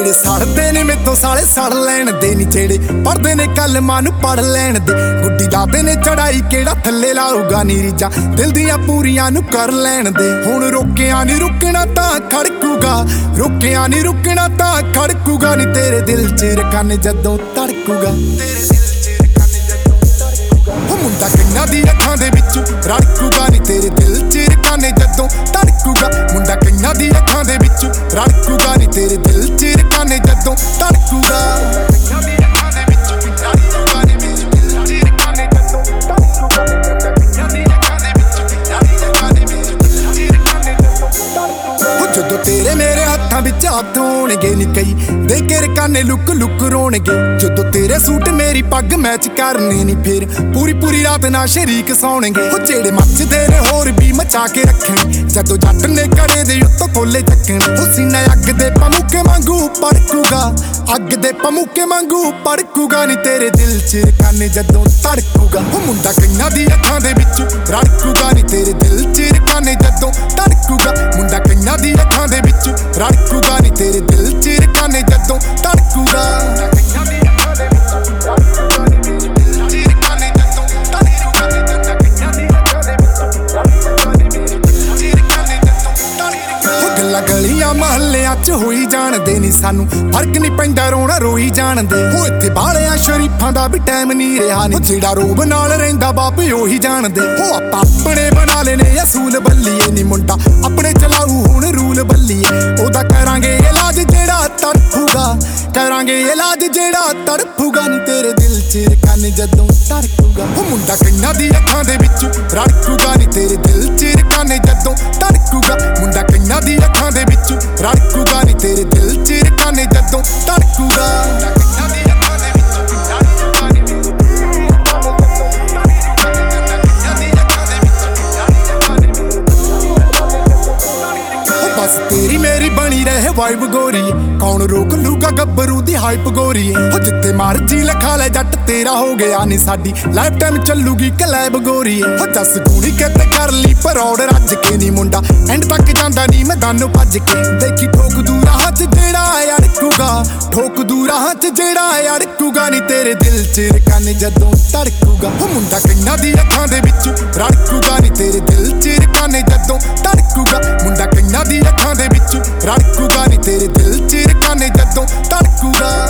ਜਿਹੜੇ ਸੜਦੇ ਨੇ ਮੇਤੋਂ ਸਾਲੇ ਸੜ ਲੈਣ ਦੇ ਨੀ, ਜਿਹੜੇ ਪੜਦੇ ਨੇ ਕਲਮਾਂ ਨੂੰ ਪੜ ਲੈਣ ਦੇ। ਗੁੱਡੀ ਲਾਦੇ ਨੇ ਚੜਾਈ ਕਿਹੜਾ ਥੱਲੇ ਲਾਊਗਾ ਨੀ, ਰੀਜਾਂ ਦਿਲ ਦੀਆਂ ਪੂਰੀਆਂ ਨੂੰ ਕਰ ਲੈਣ ਦੇ। ਹੁਣ ਰੋਕਿਆ ਨੀ ਰੁਕਣਾ ਤਾਂ ਖੜਕੂਗਾ, ਰੋਕਿਆ ਨੀ ਰੁਕਣਾ ਤਾਂ ਖੜਕੂਗਾ ਨੀ, ਤੇਰੇ ਦਿਲ ਚ ਰਕਨ ਜਦੋਂ ਧੜਕੂਗਾ। ਉਹ ਮੁੰਡਾ ਕਈਆਂ ਦੀ ਅੱਖਾਂ ਦੇ ਵਿੱਚ ਰੜਕੂਗਾ ਨੀ, ਤੇਰੇ ਦਿਲ ਚ ਰਕਨ ਜਦੋਂ ਧੜਕੂਗਾ। ਮੁੰਡਾ ਕਈਆਂ ਦੀ ਅੱਖਾਂ ਦੇ ਵਿੱਚ ਰੜਕੂਗਾ ਨੀ, ਤੇਰੇ ਦਿਲ ਚ ਰਕਨ ਜਦੋਂ ਧੜਕੂਗਾ। ਜਦੋਂ ਤੇਰੇ ਮੇਰੇ ਹੱਥਾਂ ਵਿੱਚ ਹੱਥ ਹੋਣਗੇ ਨੀ, ਕਈ ਦੇ ਕੇ ਰਕਾਨੇ ਲੁੱਕ ਲੁੱਕ ਰੋਣਗੇ। ਜਦੋਂ ਤੇਰੇ ਸੂਟ ਮੇਰੀ ਪੱਗ ਮੈਚ ਕਰਨੇ ਨੀ, ਫਿਰ ਪੂਰੀ ਪੂਰੀ ਰਾਤ ਨਾ ਸ਼ਰੀਕ ਸੌਣਗੇ। ਉਹ ਜਿਹੜੇ ਮੱਚਦੇ ਨੇ ਹੋਰ ਵੀ ਮਚਾ ਕੇ ਰੱਖਣ, ਜਦੋਂ ਜੱਟ ਨੇ ਕੜੇ ਦੇ ਉੱਤੋਂ ਕੋਲੇ ਚੱਕਣ। ਉਹ ਸੀਨਾ ਅੱਗ ਦੇ ਪਮੂਕੇ ਵਾਂਗੂ ਪੜਕੂਗਾ, ਅੱਗ ਦੇ ਪਮੂਕੇ ਵਾਂਗੂ ਪੜਕੂਗਾ ਨੀ, ਤੇਰੇ ਦਿਲ ਚ ਰਕਾਨੇ ਜਦੋਂ ਧੜਕੂਗਾ। ਉਹ ਮੁੰਡਾ ਕਈਆਂ ਦੀ ਅੱਖਾਂ ਦੇ ਵਿੱਚ ਰੜਕੂਗਾ ਨੀ, ਤੇਰੇ ਦਿਲ ਚ ਰਕਾਨੇ ਜਦੋਂ ਧੜਕੂਗਾ। ਮੁੰਡਾ ਕਈਆਂ ਦੀ ਅੱਖਾਂ ਦੇ ਵਿੱਚ ਰੜਕੂਗਾ ਨੀ, ਤੇਰੇ ਦਿਲ ਚ ਰਕਾਨੇ ਜਦੋਂ ਧੜਕੂਗਾ। ਗਲੀਆਂ ਮਹੱਲਿਆਂ ਚ ਹੋਈ ਜਾਣਦੇ ਨੀ, ਸਾਨੂੰ ਫਰਕ ਨੀ ਪੈਂਦਾ ਰੋਣਾ ਰੋਈ ਜਾਣਦੇ। ਉਹ ਇੱਥੇ ਬਾਲਿਆਂ ਸ਼ਰੀਫਾਂ ਦਾ ਵੀ ਟਾਈਮ ਨੀ ਰਿਹਾ ਨੀ, ਜਿਹੜਾ ਰੋਬ ਨਾਲ ਰਹਿੰਦਾ ਬਾਪ ਉਹੀ ਜਾਣਦੇ। ਉਹ ਆਪਾਂ ਆਪਣੇ ਬਣਾ ਲੈਨੇ ਅਸੂਲ ਬੱਲੀਏ ਨੀ, ਮੁੰਡਾ ਆਪਣੇ ਚਲਾਊ ਹੁਣ ਰੂਲ ਬੱਲੀਏ। ਉਹਦਾ ਕਰਾਂਗੇ ਇਲਾਜ ਜਿਹੜਾ ਤੜਫੂਗਾ, ਕਰਾਂਗੇ ਇਲਾਜ ਜਿਹੜਾ ਤੜਫੂਗਾ ਨੀ, ਤੇਰੇ ਦਿਲ ਚ ਰਕਨ ਜਦੋਂ ਧੜਕੂਗਾ। ਉਹ ਮੁੰਡਾ ਕਈਆਂ ਦੀ ਅੱਖਾਂ ਦੇ ਵਿੱਚ ਰੜਕੂਗਾ ਨੀ, ਤੇਰੇ ਦਿਲ ਚ ਰਕਨ ਜਦੋਂ ਧੜਕੂਗਾ। ਮੁੰਡਾ ਕਈਆਂ ਦੀ ਅੱਖਾਂ ਦੇ ਵਿੱਚ ਰੜਕੂਗਾ ਨੀ, ਤੇਰੇ ਦਿਲ ਚ ਰਕਾਨੇ ਜਦੋਂ ਧੜਕੂਗਾ। ਬਸ ਤੇਰੀ ਮੇਰੀ ਬਣੀ ਰਹੇ ਵਾਈਬ ਗੋਰੀਏ, ਕੌਣ ਰੋਕ ਲੂਗਾ ਗੱਭਰੂ ਦੀ ਹਾਈਪ ਗੋਰੀਏ। ਉਹ ਜਿੱਥੇ ਮਰਜੀ ਲਿਖਾ ਲੈ ਜੱਟ ਤੇਰਾ ਹੋ ਗਿਆ ਨੀ, ਸਾਡੀ ਲਾਈਫ ਟਾਈਮ ਚੱਲੂਗੀ ਕਲੈਬ ਗੋਰੀਏ। ਉਹ ਦੱਸ ਗੂੜੀ ਕਿਤੇ ਕਰ ਲਈ ਪਰੌੜ ਰੱਜ ਕੇ ਨੀ, ਮੁੰਡਾ ਐਂਡ ਤੱਕ ਜਾਂਦਾ ਨੀ ਮੈਦਾਨੋਂ ਭੱਜ ਕੇ। ਦੇਖੀ ਠੋਕ ਦੂ ਰਾਹ ਚ ਜਿਹੜਾ ਅੜਕੂਗਾ, ਠੋਕ ਦੂ ਰਾਹ ਚ ਜਿਹੜਾ ਅੜਕੂਗਾ ਨੀ, ਤੇਰੇ ਦਿਲ ਚ ਰਕਨ ਜਦੋਂ ਧੜਕੂਗਾ। ਉਹ ਮੁੰਡਾ ਕਈਆਂ ਦੀ ਅੱਖਾਂ ਦੇ ਵਿੱਚ ਰੜਕੂਗਾ ਨੀ, ਤੇਰੇ ਦਿਲ ਚ ਰਕਨ ਜਦੋਂ ਧੜਕੂਗਾ। ਮੁੰਡਾ ਕਈਆਂ ਦੀ ਅੱਖਾਂ ਦੇ ਵਿੱਚ ਰੜਕੂਗਾ ਨੀ, ਤੇਰੇ ਦਿਲ ਚ ਰਕਾਨੇ ਜਦੋਂ ਧੜਕੂਗਾ।